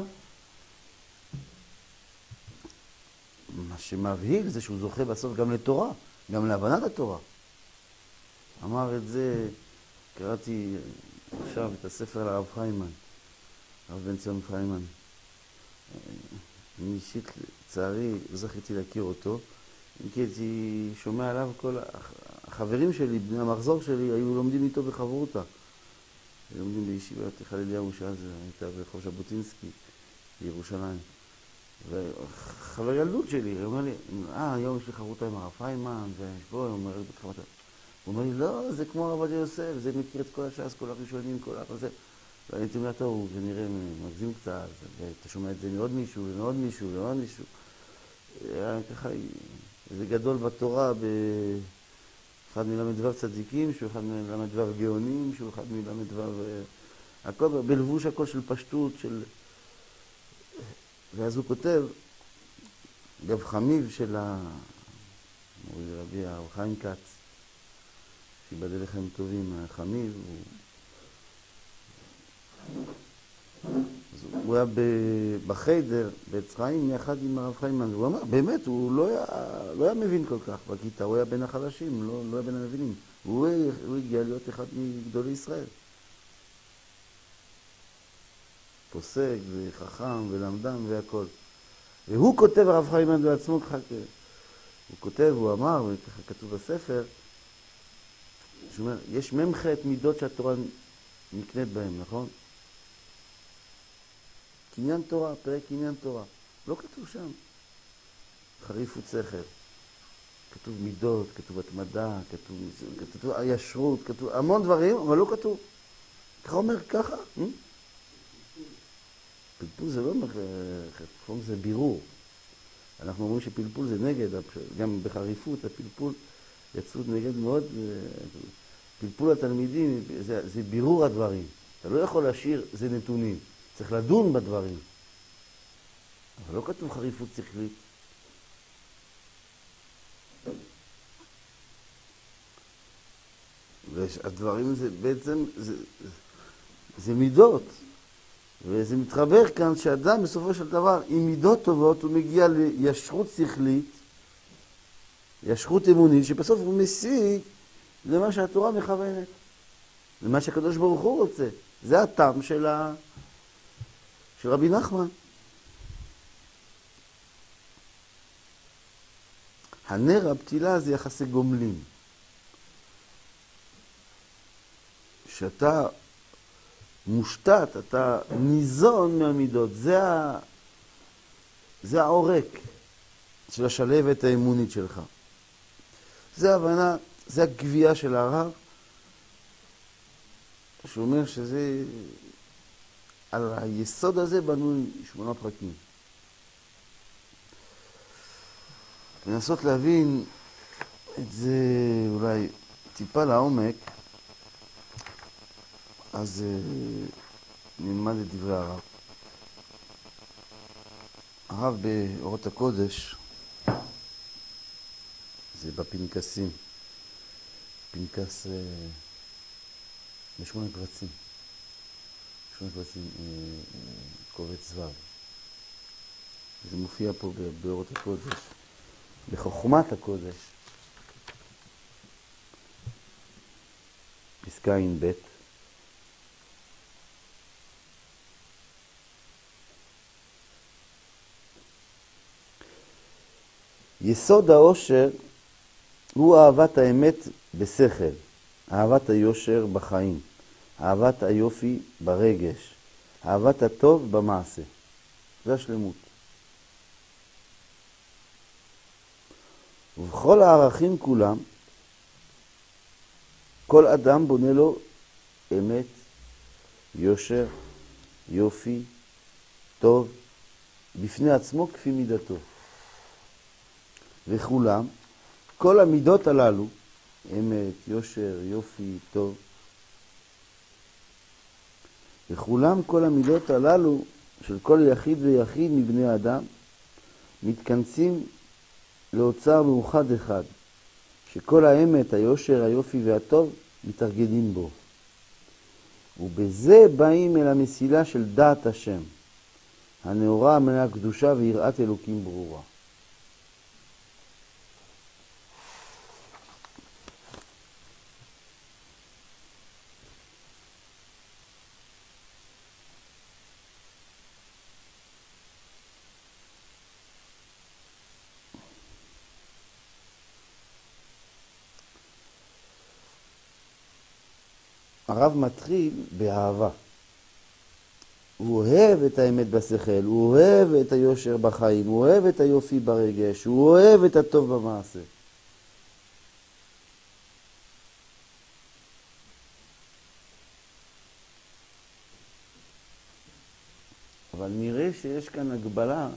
S1: מה שמבהיל זה שהוא זוכה בסוף גם לתורה, גם להבנת התורה. אמר את זה, קראתי עכשיו את הספר על הרב חיימן, הרב בן ציון חיימן. אני אישית, לצערי, לא זכיתי להכיר אותו, כי הייתי שומע עליו כל החברים שלי, בני המחזור שלי, היו לומדים איתו בחברותה. היו לומדים בישיבת אחד אליהו, שאז הייתה ברחוב ז'בוטינסקי, בירושלים. וחבר ילדות שלי, הוא אומר לי, אה, היום יש לי חברותה עם הרב חיימן, ובוא, הוא אומר לי, הוא אומר לי, לא, זה כמו הרב עובדיה יוסף, זה מכיר את כל הש"ס, כל הראשונים, כל הזה. והייתי אומר, טוב, זה נראה מגזים קצת, ואתה שומע את זה מעוד מישהו, ומעוד מישהו, ומעוד מישהו. ככה, זה גדול בתורה, באחד מלמד צדיקים, שהוא אחד מלמד גאונים, שהוא אחד מלמד הכל, בלבוש הכל של פשטות, של... ואז הוא כותב, גב חמיב של ה... רבי הרב חיים כץ, שיבדל לכם טובים, החמיב, הוא... הוא היה בחדר, בעץ חיים, יחד עם הרב חיימן, הוא אמר, באמת, הוא לא היה, לא היה מבין כל כך בכיתה, הוא היה בין החלשים, לא, לא היה בין המבינים. הוא, הוא הגיע להיות אחד מגדולי ישראל. פוסק וחכם ולמדן והכל. והוא כותב, הרב חיימן בעצמו, ככה, הוא כותב, הוא אמר, וככה כתוב בספר, שהוא אומר, יש ממחת מידות שהתורה נקנית בהם, נכון? קניין תורה, פרק קניין תורה. לא כתוב שם. חריפות שכל. כתוב מידות, כתוב התמדה, כתוב, כתוב הישרות, כתוב המון דברים, אבל לא כתוב. ככה אומר ככה. פלפול זה לא פלפול, זה בירור. אנחנו אומרים שפלפול זה נגד, גם בחריפות הפלפול יצרות נגד מאוד. פלפול התלמידים זה, זה בירור הדברים. אתה לא יכול להשאיר, זה נתונים. צריך לדון בדברים. אבל לא כתוב חריפות שכלית. והדברים זה בעצם, זה, זה מידות. וזה מתחבר כאן שאדם בסופו של דבר, עם מידות טובות, הוא מגיע לישרות שכלית, ישרות אמונית, שבסוף הוא משיג למה שהתורה מכוונת. למה שהקדוש ברוך הוא רוצה. זה הטעם של ה... של רבי נחמן. הנר הפתילה זה יחסי גומלין. שאתה מושתת, אתה ניזון מהמידות. זה, ה... זה העורק של השלבת האמונית שלך. זה ההבנה, זה הגבייה של הרב, שהוא אומר שזה... על היסוד הזה בנוי שמונה פרקים. לנסות להבין את זה אולי טיפה לעומק, אז נלמד את דברי הרב. הרב באורות הקודש, זה בפנקסים, פנקס בשמונה קבצים. שמונה קבצים קובץ זוו. זה מופיע פה באורות הקודש, בחוכמת הקודש. פסקה עם ב' יסוד האושר הוא אהבת האמת בשכל, אהבת היושר בחיים, אהבת היופי ברגש, אהבת הטוב במעשה. זה השלמות. ובכל הערכים כולם, כל אדם בונה לו אמת, יושר, יופי, טוב, בפני עצמו כפי מידתו. וכולם, כל המידות הללו, אמת, יושר, יופי, טוב, וכולם, כל המידות הללו, של כל יחיד ויחיד מבני האדם מתכנסים לאוצר מאוחד אחד, שכל האמת, היושר, היופי והטוב מתארגנים בו. ובזה באים אל המסילה של דעת השם, הנאורה המלאה קדושה ויראת אלוקים ברורה. הרב מתחיל באהבה. הוא אוהב את האמת בשכל, הוא אוהב את היושר בחיים, הוא אוהב את היופי ברגש, הוא אוהב את הטוב במעשה. אבל נראה שיש כאן הגבלה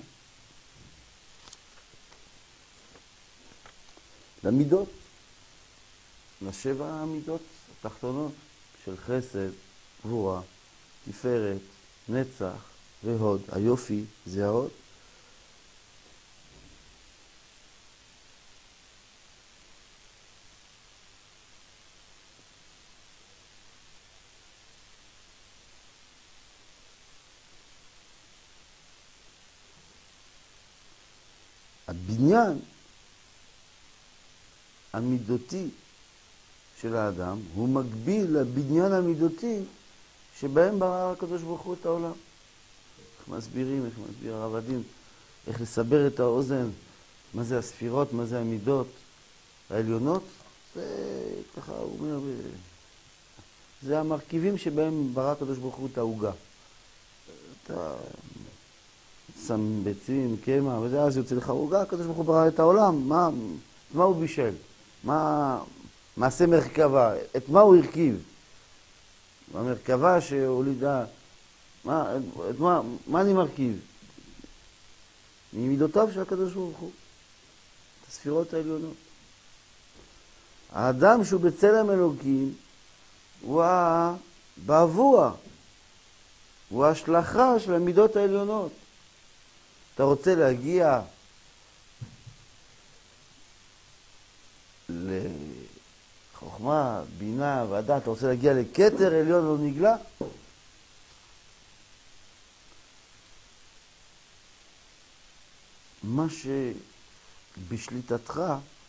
S1: למידות, לשבע המידות התחתונות של חסד, גבורה, תפארת, נצח והוד. היופי זה ההוד. הבניין המידותי של האדם הוא מקביל לבניין המידותי שבהם ברא הקדוש ברוך הוא את העולם. איך מסבירים, איך מסביר הרב הדין, איך לסבר את האוזן, מה זה הספירות, מה זה המידות העליונות, זה ככה הוא אומר, זה המרכיבים שבהם ברא הקדוש ברוך הוא את העוגה. אתה שם ביצים, קמח, וזה אז יוצא לך עוגה, הקדוש ברוך הוא ברא את העולם, מה, מה הוא בישל? מה, מעשה מרכבה, את מה הוא הרכיב? המרכבה שהולידה, מה, את מה, מה אני מרכיב? ממידותיו של הקדוש ברוך הוא, את הספירות העליונות. האדם שהוא בצלם אלוקים הוא הבעבוע, הוא ההשלכה של המידות העליונות. אתה רוצה להגיע לחוכמה, בינה והדעת, אתה רוצה להגיע לכתר עליון לא נגלה? מה שבשליטתך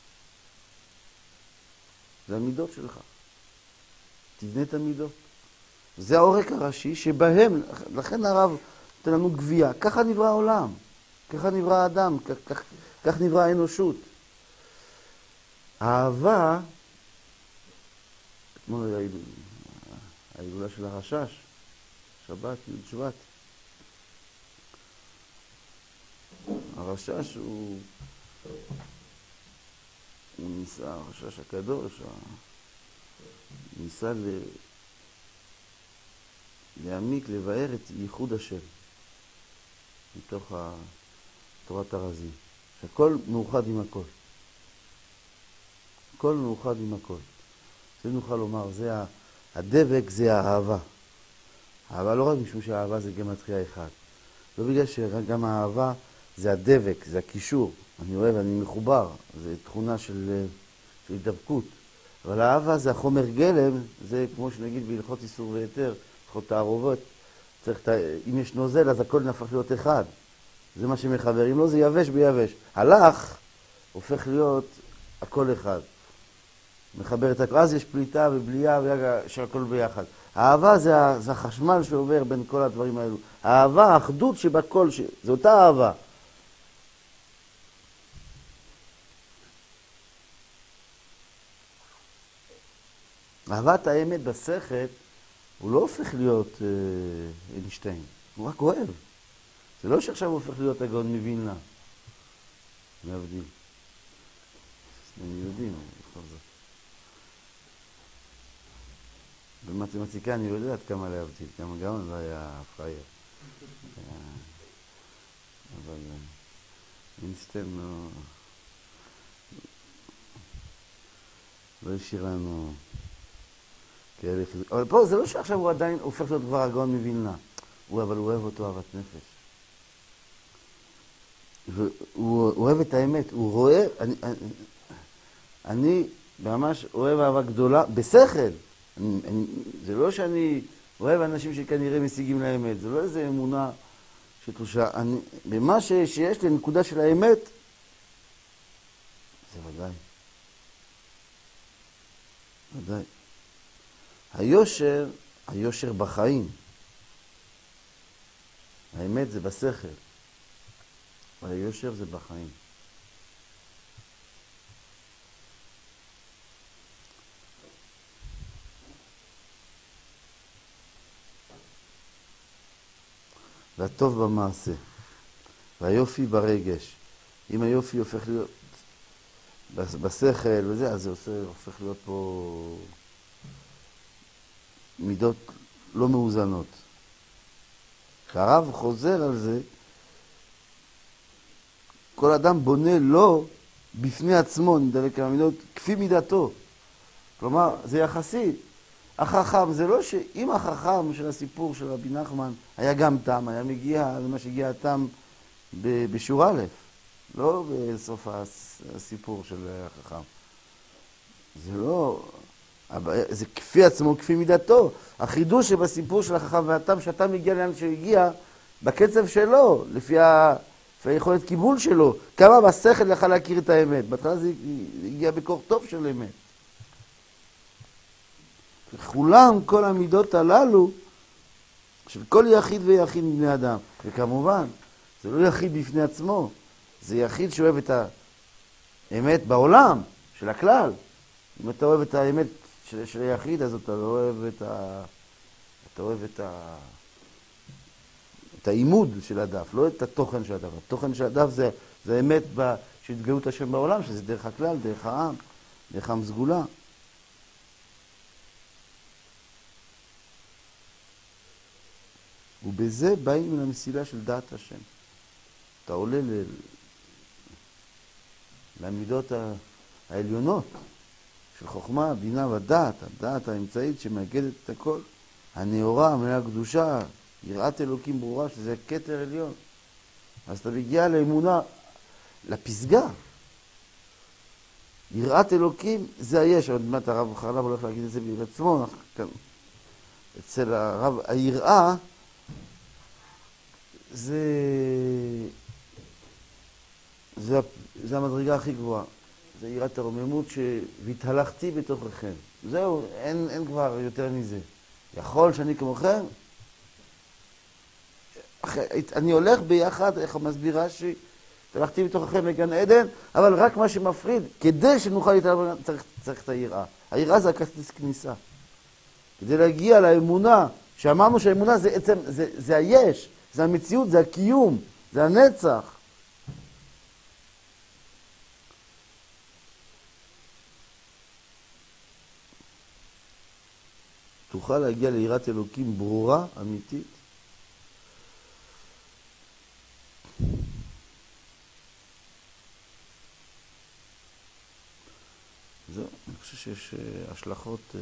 S1: זה המידות שלך. תבנה את המידות. זה העורק הראשי שבהם, לכן הרב נותן לנו גבייה. ככה נברא העולם, ככה נברא האדם, כך, כך, כך נברא האנושות. האהבה, אתמול היה ההילולה של הרשש, שבת, י' שבט. הרשש הוא, הוא ניסה, הרשש הקדוש, ניסה ל... להעמיק, לבאר את ייחוד השם מתוך תורת הרזים, שהכל מאוחד עם הכל. הכל מאוחד עם הכל. זה נוכל לומר, זה הדבק, זה האהבה. האהבה לא רק משום שהאהבה זה גמטריה אחד. לא בגלל שגם האהבה זה הדבק, זה הקישור. אני אוהב, אני מחובר. זה תכונה של, של דבקות. אבל האהבה זה החומר גלם, זה כמו שנגיד בהלכות איסור ויתר, הלכות תערובות. צריך, אם יש נוזל, אז הכל נהפך להיות אחד. זה מה שמחברים לו, זה יבש ביבש. הלך הופך להיות הכל אחד. מחבר את הכל, אז יש פליטה ובלייה שהכל ביחד. האהבה זה, זה החשמל שעובר בין כל הדברים האלו. האהבה, האחדות שבכל, ש... זה אותה אהבה. אהבת האמת בשכל, הוא לא הופך להיות אה, איינשטיין, הוא רק אוהב. זה לא שעכשיו הוא הופך להיות הגאון מווילנה. להבדיל. הם יודעים, בכל זאת. במתמטיקה אני לא יודעת כמה להבדיל, כמה גאון לא היה פרייר. אבל איינשטיין לא... לא השאיר לנו כאלה חיזוק. אבל פה זה לא שעכשיו הוא עדיין הופך להיות כבר הגאון מווילנה. הוא, אבל הוא אוהב אותו אהבת נפש. והוא אוהב את האמת, הוא רואה, אני, אני, אני ממש אוהב אהבה גדולה, בשכל. אני, אני, זה לא שאני אוהב אנשים שכנראה משיגים לאמת, זה לא איזו אמונה שתושה. אני, במה ש, שיש לנקודה של האמת, זה ודאי. ודאי. היושר, היושר בחיים. האמת זה בשכל. אבל היושר זה בחיים. והטוב במעשה. והיופי ברגש. אם היופי הופך להיות בשכל וזה, אז זה עושה, הופך להיות פה מידות לא מאוזנות. הרב חוזר על זה, כל אדם בונה לו בפני עצמו, נדלק כמה מידות, כפי מידתו. כלומר, זה יחסי. החכם, זה לא שאם החכם של הסיפור של רבי נחמן היה גם תם, היה מגיע למה שהגיע התם בשורה א', לא בסוף הסיפור של החכם. זה לא... זה כפי עצמו, כפי מידתו. החידוש שבסיפור של החכם והתם, שאתה מגיע לאן שהגיע, בקצב שלו, לפי ה... והיכולת קיבול שלו, כמה בשכל לך להכיר את האמת. בהתחלה זה הגיע בקור טוב של אמת. וכולם, כל המידות הללו, של כל יחיד ויחיד מבני אדם. וכמובן, זה לא יחיד בפני עצמו, זה יחיד שאוהב את האמת בעולם, של הכלל. אם אתה אוהב את האמת של, של היחיד, אז אתה לא אוהב את ה... אתה אוהב את ה... את העימוד של הדף, לא את התוכן של הדף. התוכן של הדף זה, זה אמת ב... שהתגלות השם בעולם, שזה דרך הכלל, דרך העם, דרך העם סגולה. ובזה באים מן המסילה של דעת השם. אתה עולה ל... למידות העליונות של חוכמה, בינה ודעת, הדעת האמצעית שמאגדת את הכל, הנאורה, מלאה קדושה, יראת אלוקים ברורה, שזה כתר עליון. אז אתה מגיע לאמונה, לפסגה. יראת אלוקים זה היש. עוד מעט הרב חרל"פ הולך להגיד את זה בעצמו. אצל הרב, היראה זה, זה, זה המדרגה הכי גבוהה. זה יראת הרוממות שהתהלכתי בתוככם. זהו, אין, אין כבר יותר מזה. יכול שאני כמוכם, אני הולך ביחד, איך מסבירה שהתהלכתי בתוככם בגן עדן, אבל רק מה שמפריד, כדי שנוכל להתהלך, צריך, צריך את היראה. היראה זה הכרטיס כניסה. כדי להגיע לאמונה, שאמרנו שהאמונה זה עצם, זה, זה היש, זה המציאות, זה הקיום, זה הנצח. תוכל להגיע ליראת אלוקים ברורה, אמיתית. זהו, אני חושב שיש השלכות אה,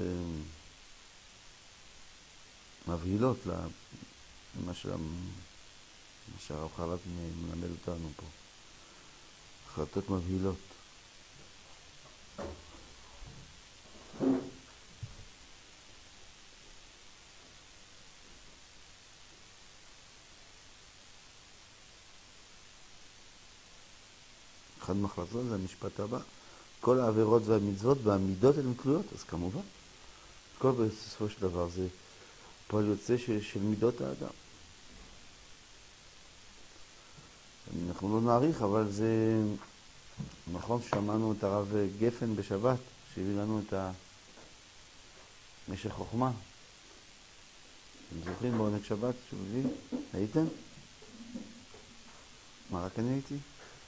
S1: מבהילות למה שהרב חרל"פ מלמד אותנו פה. החלטות מבהילות. אחד מההחלטות זה המשפט הבא. כל העבירות והמצוות והמידות הן תלויות, אז כמובן. כל בסופו של דבר זה פועל יוצא של, של מידות האדם. אנחנו לא נעריך, אבל זה נכון ששמענו את הרב גפן בשבת, שהביא לנו את משך חוכמה. אתם זוכרים בעונג שבת שהוא הביא? הייתם? מה, רק אני הייתי?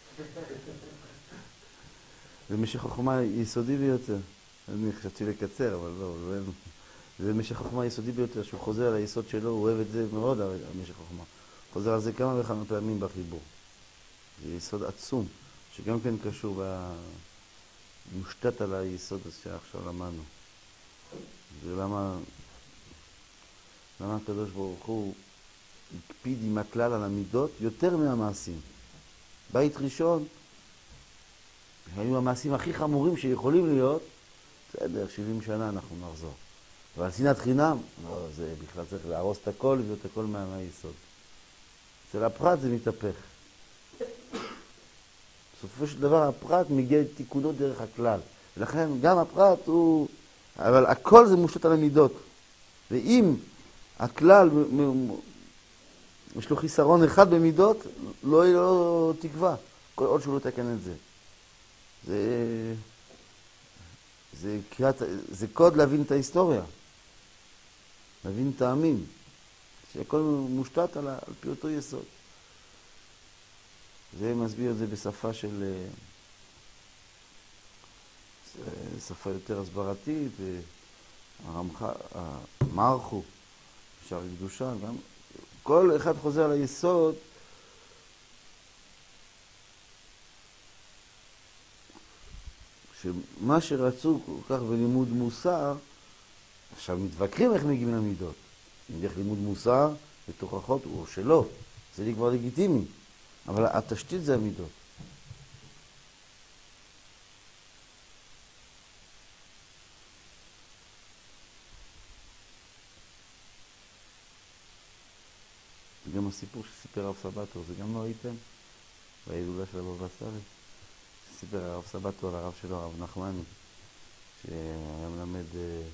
S1: זה משך חוכמה יסודי ביותר. אני חשבתי לקצר, אבל לא, לא אין. זה משך חוכמה יסודי ביותר, שהוא חוזר על היסוד שלו, הוא אוהב את זה מאוד, המשך חוכמה. חוזר על זה כמה וכמה פעמים בחיבור. זה יסוד עצום, שגם כן קשור ומושתת על היסוד שעכשיו למדנו. זה למה, למה הקדוש ברוך הוא הקפיד עם הכלל על המידות יותר מהמעשים. בית ראשון, היו המעשים הכי חמורים שיכולים להיות, בסדר, שבעים שנה אנחנו נחזור. אבל שנאת חינם, לא, זה בכלל צריך להרוס את הכל, לבנות את הכל מהיסוד. אצל הפרט זה מתהפך. בסופו של דבר הפרט מגיע לתיקונו דרך הכלל. ולכן גם הפרט הוא... אבל הכל זה מושתת על המידות. ואם הכלל, יש לו חיסרון אחד במידות, לא יהיה לו תקווה. כל עוד שהוא לא תקן את זה. זה... זה, קריאת, זה קוד להבין את ההיסטוריה. להבין טעמים. שהכל מושתת על, על פי אותו יסוד. זה מסביר את זה בשפה של... שפה יותר הסברתית, הרמח"ל, המערכו, שער קדושה, גם כל אחד חוזר ליסוד, שמה שרצו כל כך בלימוד מוסר, עכשיו מתווכחים איך מגיעים למידות. אם דרך לימוד מוסר, בתוכחות או שלא, זה לי כבר לגיטימי, אבל התשתית זה המידות. גם הסיפור שסיפר הרב סבתו, זה גם לא ראיתם? בהילולה של הבבא סאלי. שסיפר הרב סבתו על הרב שלו, הרב נחמני, שהיה מלמד,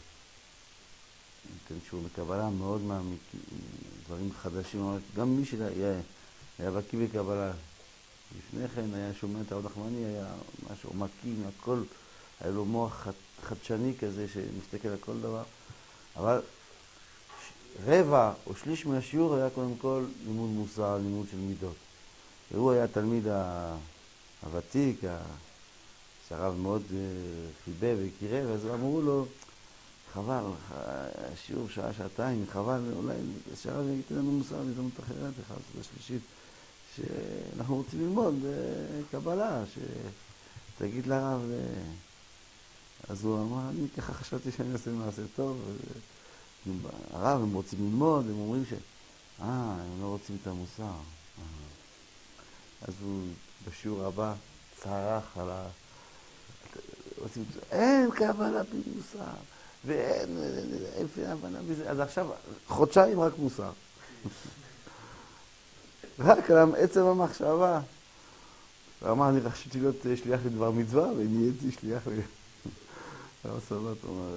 S1: נותן שיעור בקבלה, מאוד מעמיק, דברים חדשים, גם מי שהיה היה בקיא בקבלה. לפני כן היה שומע את הרב נחמני, היה משהו מקים, הכל, היה לו מוח חדשני כזה שמסתכל על כל דבר, אבל רבע או שליש מהשיעור היה קודם כל לימוד מוסר, לימוד של מידות. והוא היה התלמיד הוותיק, שהרב מאוד חיבה וקירב, אז אמרו לו, חבל, השיעור שעה, שעתיים, חבל, אולי שהרב ייתן לנו מוסר, להזדמנות אחרת, אחד, השלישית, שאנחנו רוצים ללמוד קבלה, שתגיד לרב, אז הוא אמר, אני ככה חשבתי שאני אעשה מעשה טוב, הרב, הם רוצים ללמוד, הם אומרים ש... אה, הם לא רוצים את המוסר. אז הוא בשיעור הבא צרח על ה... אין קבלה בלי מוסר, ואין איפה הבנה בזה. אז עכשיו, חודשיים רק מוסר. רק על עצם המחשבה. הוא אמר, אני רציתי להיות שליח לדבר מצווה, ונהייתי שליח ל... הרב סבתו אומר...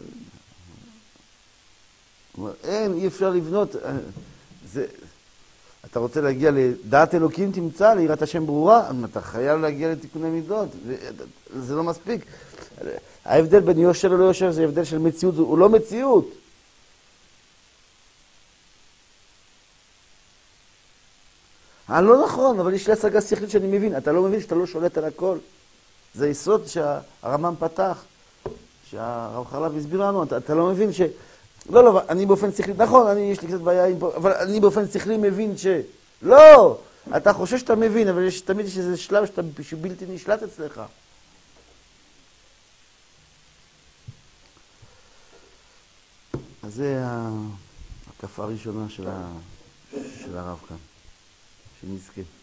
S1: אומר, אין, אי אפשר לבנות, זה, אתה רוצה להגיע לדעת אלוקים תמצא, ליראת השם ברורה, אתה חייב להגיע לתיקוני מידות, זה לא מספיק. ההבדל בין יושר ללא יושר זה הבדל של מציאות, הוא לא מציאות. אה, לא נכון, אבל יש לי השגה שכלית שאני מבין, אתה לא מבין שאתה לא שולט על הכל. זה יסוד שהרמב"ם פתח, שהרב חרל"פ הסביר לנו, אתה, אתה לא מבין ש... לא, לא, אני באופן שכלי, נכון, אני, יש לי קצת בעיה עם פה, אבל אני באופן שכלי מבין ש... לא! אתה חושב שאתה מבין, אבל יש, תמיד יש איזה שלב שאתה בלתי נשלט אצלך. אז זה ההקפה הראשונה של, ה... של הרב כאן, שנזכה.